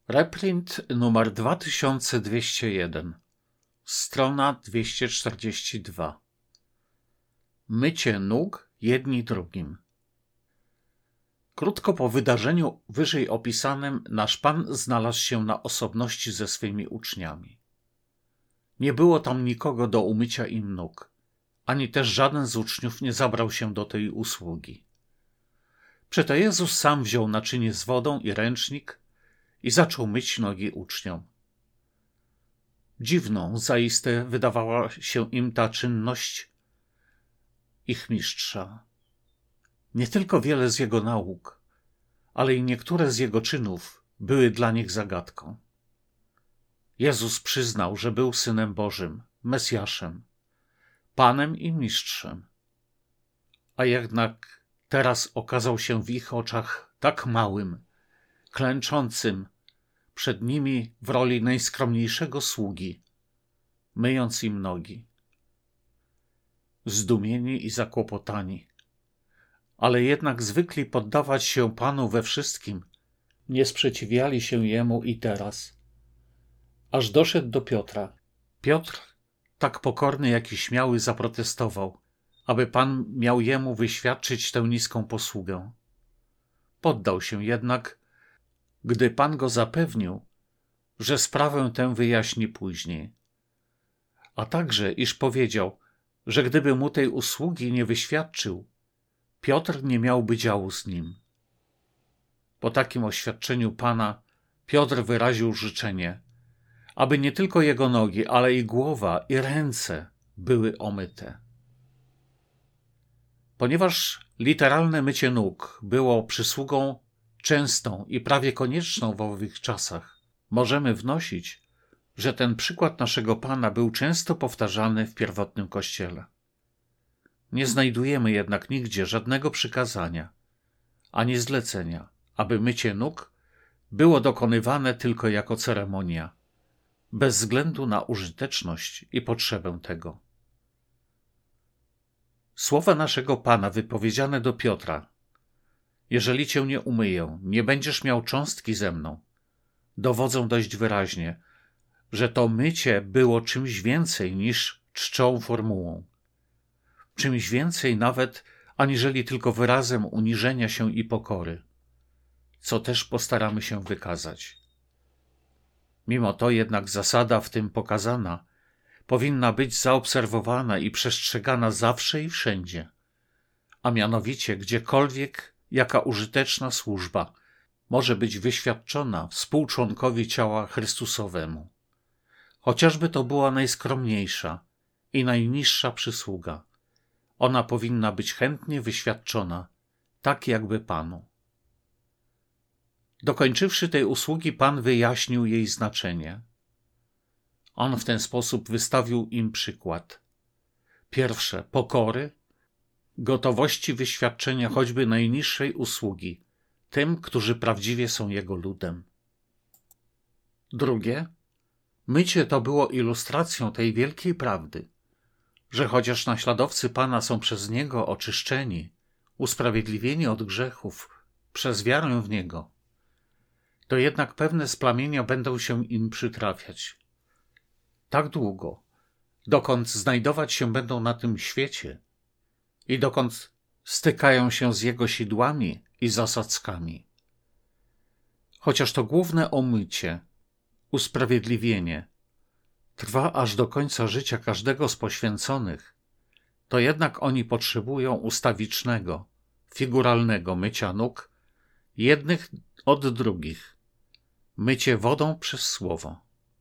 Reprint numer 2201, strona 242. Mycie nóg jedni drugim. Krótko po wydarzeniu wyżej opisanym nasz Pan znalazł się na osobności ze swymi uczniami. Nie było tam nikogo do umycia im nóg, ani też żaden z uczniów nie zabrał się do tej usługi. Przeto Jezus sam wziął naczynie z wodą i ręcznik i zaczął myć nogi uczniom. Dziwną zaiste wydawała się im ta czynność ich mistrza. Nie tylko wiele z jego nauk, ale i niektóre z jego czynów były dla nich zagadką. Jezus przyznał, że był Synem Bożym, Mesjaszem, Panem i Mistrzem, a jednak teraz okazał się w ich oczach tak małym, klęczącym przed nimi w roli najskromniejszego sługi, myjąc im nogi. Zdumieni i zakłopotani, ale jednak zwykli poddawać się Panu we wszystkim, nie sprzeciwiali się Jemu i teraz. Aż doszedł do Piotra. Piotr, tak pokorny jak i śmiały, zaprotestował, aby Pan miał jemu wyświadczyć tę niską posługę. Poddał się jednak, gdy Pan go zapewnił, że sprawę tę wyjaśni później. A także, iż powiedział, że gdyby mu tej usługi nie wyświadczył, Piotr nie miałby działu z nim. Po takim oświadczeniu Pana Piotr wyraził życzenie, aby nie tylko jego nogi, ale i głowa i ręce były omyte. Ponieważ literalne mycie nóg było przysługą częstą i prawie konieczną w owych czasach, możemy wnosić, że ten przykład naszego Pana był często powtarzany w pierwotnym Kościele. Nie znajdujemy jednak nigdzie żadnego przykazania, ani zlecenia, aby mycie nóg było dokonywane tylko jako ceremonia, bez względu na użyteczność i potrzebę tego. Słowa naszego Pana wypowiedziane do Piotra: jeżeli cię nie umyję, nie będziesz miał cząstki ze mną, dowodzą dość wyraźnie, że to mycie było czymś więcej niż czczą formułą. Czymś więcej nawet, aniżeli tylko wyrazem uniżenia się i pokory, co też postaramy się wykazać. Mimo to jednak zasada w tym pokazana powinna być zaobserwowana i przestrzegana zawsze i wszędzie, a mianowicie gdziekolwiek jaka użyteczna służba może być wyświadczona współczłonkowi ciała Chrystusowemu. Chociażby to była najskromniejsza i najniższa przysługa, ona powinna być chętnie wyświadczona, tak jakby Panu. Dokończywszy tej usługi, Pan wyjaśnił jej znaczenie. On w ten sposób wystawił im przykład. Pierwsze, pokory, gotowości wyświadczenia choćby najniższej usługi tym, którzy prawdziwie są Jego ludem. Drugie, mycie to było ilustracją tej wielkiej prawdy, że chociaż naśladowcy Pana są przez Niego oczyszczeni, usprawiedliwieni od grzechów przez wiarę w Niego, to jednak pewne splamienia będą się im przytrafiać. Tak długo, dokąd znajdować się będą na tym świecie i dokąd stykają się z Jego sidłami i zasadzkami. Chociaż to główne omycie, usprawiedliwienie, trwa aż do końca życia każdego z poświęconych, to jednak oni potrzebują ustawicznego, figuralnego mycia nóg jednych od drugich, mycie wodą przez słowo.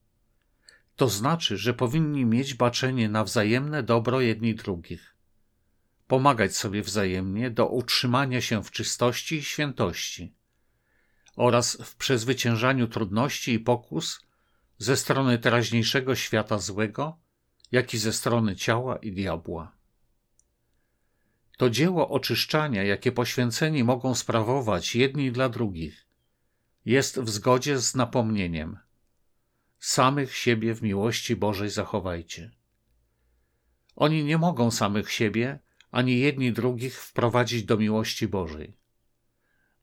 To znaczy, że powinni mieć baczenie na wzajemne dobro jedni drugich, pomagać sobie wzajemnie do utrzymania się w czystości i świętości oraz w przezwyciężaniu trudności i pokus ze strony teraźniejszego świata złego, jak i ze strony ciała i diabła. To dzieło oczyszczania, jakie poświęceni mogą sprawować jedni dla drugich, jest w zgodzie z napomnieniem: samych siebie w miłości Bożej zachowajcie. Oni nie mogą samych siebie, ani jedni drugich wprowadzić do miłości Bożej,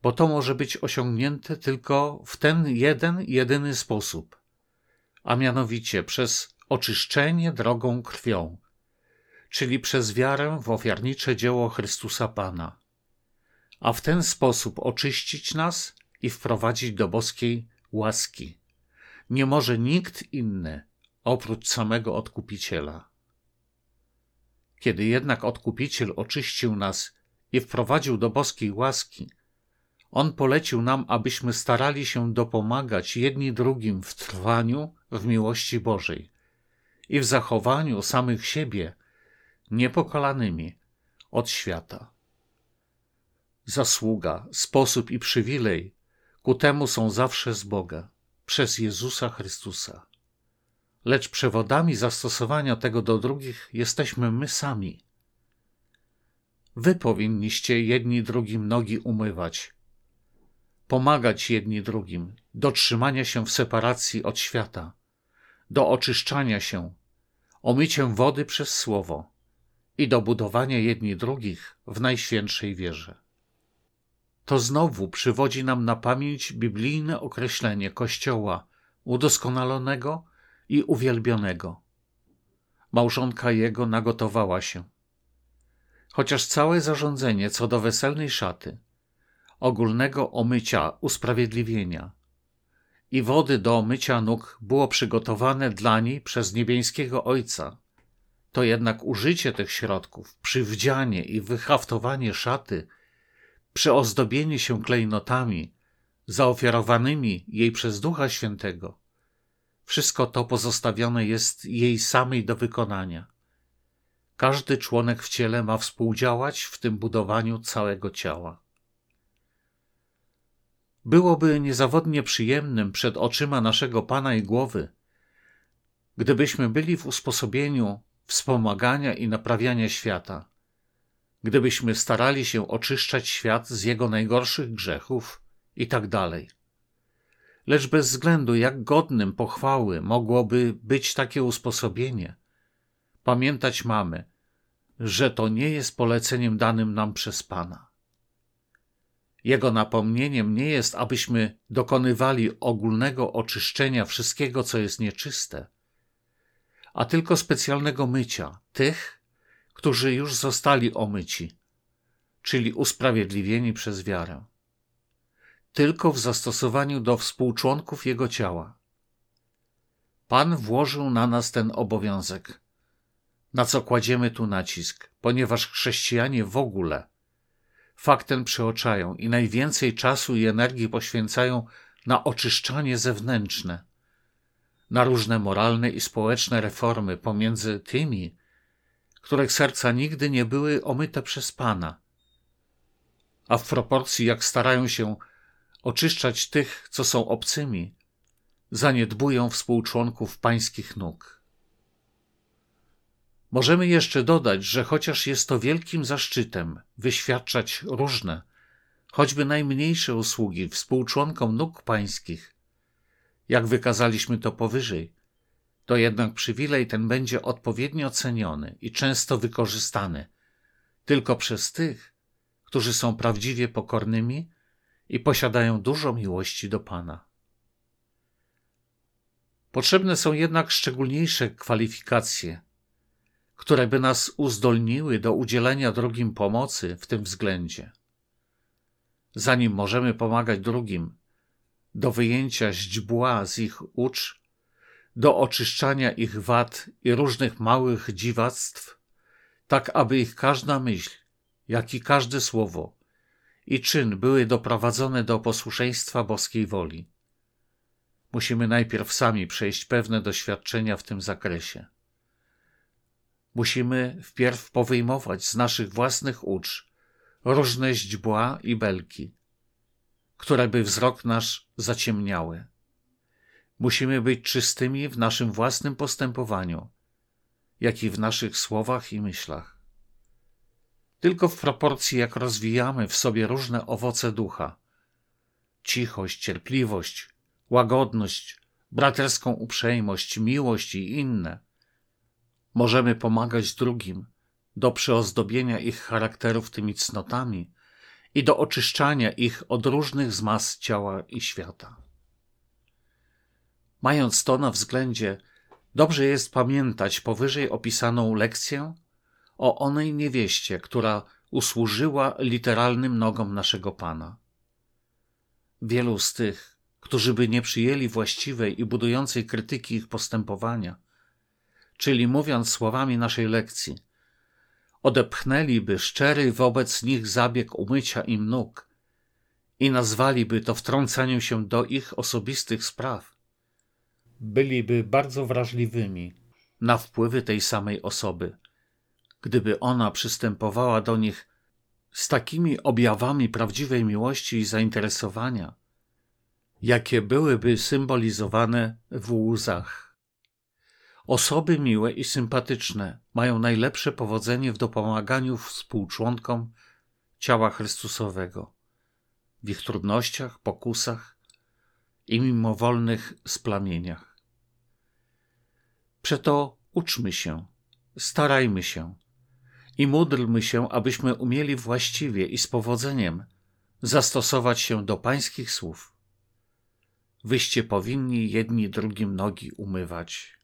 bo to może być osiągnięte tylko w ten jedyny sposób, a mianowicie przez oczyszczenie drogą krwią, czyli przez wiarę w ofiarnicze dzieło Chrystusa Pana, a w ten sposób oczyścić nas i wprowadzić do boskiej łaski. Nie może nikt inny oprócz samego Odkupiciela. Kiedy jednak Odkupiciel oczyścił nas i wprowadził do boskiej łaski, On polecił nam, abyśmy starali się dopomagać jedni drugim w trwaniu w miłości Bożej i w zachowaniu samych siebie niepokalanymi od świata. Zasługa, sposób i przywilej ku temu są zawsze z Boga, przez Jezusa Chrystusa. Lecz przewodami zastosowania tego do drugich jesteśmy my sami. Wy powinniście jedni drugim nogi umywać, pomagać jedni drugim do trzymania się w separacji od świata, do oczyszczania się, omyciem wody przez słowo i do budowania jedni drugich w najświętszej wierze. To znowu przywodzi nam na pamięć biblijne określenie Kościoła udoskonalonego i uwielbionego. Małżonka jego nagotowała się. Chociaż całe zarządzenie co do weselnej szaty, ogólnego omycia usprawiedliwienia i wody do mycia nóg było przygotowane dla niej przez niebieskiego Ojca, to jednak użycie tych środków, przywdzianie i wyhaftowanie szaty, przyozdobienie się klejnotami zaofiarowanymi jej przez Ducha Świętego, wszystko to pozostawione jest jej samej do wykonania. Każdy członek w ciele ma współdziałać w tym budowaniu całego ciała. Byłoby niezawodnie przyjemnym przed oczyma naszego Pana i głowy, gdybyśmy byli w usposobieniu wspomagania i naprawiania świata, gdybyśmy starali się oczyszczać świat z jego najgorszych grzechów i tak dalej. Lecz bez względu jak godnym pochwały mogłoby być takie usposobienie, pamiętać mamy, że to nie jest poleceniem danym nam przez Pana. Jego napomnieniem nie jest, abyśmy dokonywali ogólnego oczyszczenia wszystkiego, co jest nieczyste, a tylko specjalnego mycia tych, którzy już zostali omyci, czyli usprawiedliwieni przez wiarę. Tylko w zastosowaniu do współczłonków Jego ciała. Pan włożył na nas ten obowiązek, na co kładziemy tu nacisk, ponieważ chrześcijanie w ogóle fakt ten przeoczają i najwięcej czasu i energii poświęcają na oczyszczanie zewnętrzne, na różne moralne i społeczne reformy pomiędzy tymi, których serca nigdy nie były omyte przez Pana, a w proporcji jak starają się oczyszczać tych, co są obcymi, zaniedbują współczłonków pańskich nóg. Możemy jeszcze dodać, że chociaż jest to wielkim zaszczytem wyświadczać różne, choćby najmniejsze usługi współczłonkom nóg pańskich, jak wykazaliśmy to powyżej, to jednak przywilej ten będzie odpowiednio ceniony i często wykorzystany tylko przez tych, którzy są prawdziwie pokornymi i posiadają dużo miłości do Pana. Potrzebne są jednak szczególniejsze kwalifikacje, które by nas uzdolniły do udzielenia drugim pomocy w tym względzie. Zanim możemy pomagać drugim do wyjęcia źdźbła z ich ucz, do oczyszczania ich wad i różnych małych dziwactw, tak aby ich każda myśl, jak i każde słowo i czyn były doprowadzone do posłuszeństwa boskiej woli. Musimy najpierw sami przejść pewne doświadczenia w tym zakresie. Musimy wpierw powyjmować z naszych własnych ucz różne źdźbła i belki, które by wzrok nasz zaciemniały. Musimy być czystymi w naszym własnym postępowaniu, jak i w naszych słowach i myślach. Tylko w proporcji, jak rozwijamy w sobie różne owoce ducha, cichość, cierpliwość, łagodność, braterską uprzejmość, miłość i inne, możemy pomagać drugim do przyozdobienia ich charakterów tymi cnotami i do oczyszczania ich od różnych zmaz ciała i świata. Mając to na względzie, dobrze jest pamiętać powyżej opisaną lekcję o onej niewieście, która usłużyła literalnym nogom naszego Pana. Wielu z tych, którzy by nie przyjęli właściwej i budującej krytyki ich postępowania, czyli mówiąc słowami naszej lekcji, odepchnęliby szczery wobec nich zabieg umycia im nóg i nazwaliby to wtrącaniem się do ich osobistych spraw, byliby bardzo wrażliwymi na wpływy tej samej osoby, gdyby ona przystępowała do nich z takimi objawami prawdziwej miłości i zainteresowania, jakie byłyby symbolizowane w łzach. Osoby miłe i sympatyczne mają najlepsze powodzenie w dopomaganiu współczłonkom ciała Chrystusowego, w ich trudnościach, pokusach i mimowolnych splamieniach. Przeto uczmy się, starajmy się i módlmy się, abyśmy umieli właściwie i z powodzeniem zastosować się do pańskich słów. Wyście powinni jedni drugim nogi umywać.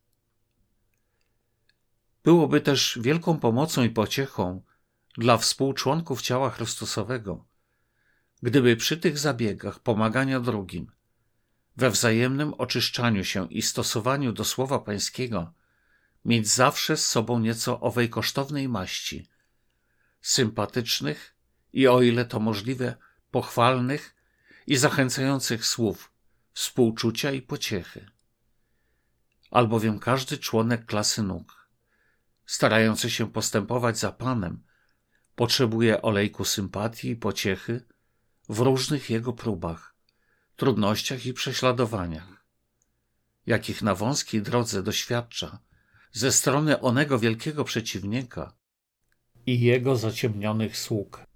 Byłoby też wielką pomocą i pociechą dla współczłonków ciała Chrystusowego, gdyby przy tych zabiegach pomagania drugim, we wzajemnym oczyszczaniu się i stosowaniu do Słowa Pańskiego, mieć zawsze z sobą nieco owej kosztownej maści, sympatycznych i, o ile to możliwe, pochwalnych i zachęcających słów, współczucia i pociechy. Albowiem każdy członek klasy nóg, starający się postępować za Panem, potrzebuje olejku sympatii i pociechy w różnych jego próbach, trudnościach i prześladowaniach, jakich na wąskiej drodze doświadcza ze strony onego wielkiego przeciwnika i jego zaciemnionych sług.